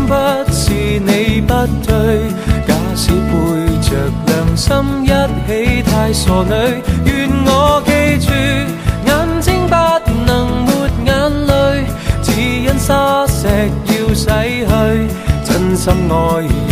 不是你不对，假使背着良心一起太傻女，愿我记住，眼睛不能抹眼泪，只因沙石要洗去，真心爱。